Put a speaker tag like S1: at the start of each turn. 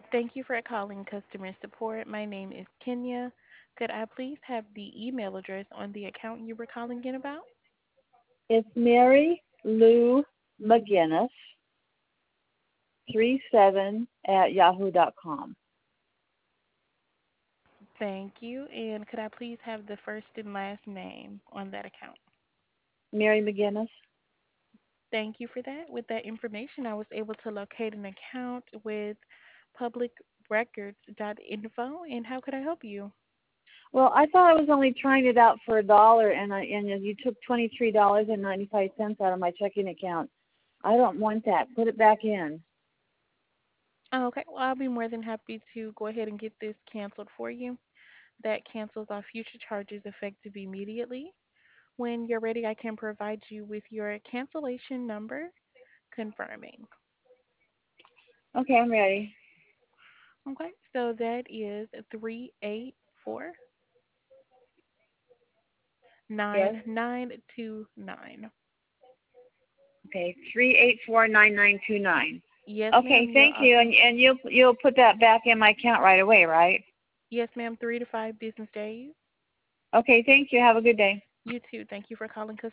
S1: Thank you for calling customer support. My name is Kenya. Could I please have the email address on the account you were calling in about?
S2: It's Mary Lou McGinnis 37 at yahoo.com.
S1: Thank you. And could I please have the first and last name on that account?
S2: Mary McGinnis.
S1: Thank you for that. With that information, I was able to locate an account with publicrecords.info. And how could I help you?
S2: Well, I thought I was only trying it out for $1, and you took $23.95 out of my checking account. I don't want that. Put it back in.
S1: Okay, well, I'll be more than happy to go ahead and get this canceled for you. That cancels our future charges effective immediately. When you're ready, I can provide you with your cancellation number confirming.
S2: Okay, I'm ready.
S1: Okay, so that is 384
S2: Yes.
S1: 9929.
S2: Okay, 3849929.
S1: Yes,
S2: Okay,
S1: ma'am, you're
S2: thank
S1: all
S2: you,
S1: set.
S2: and you'll put that back in my account right away, right?
S1: Yes, ma'am, 3 to 5 business days.
S2: Okay, thank you. Have a good day.
S1: You too. Thank you for calling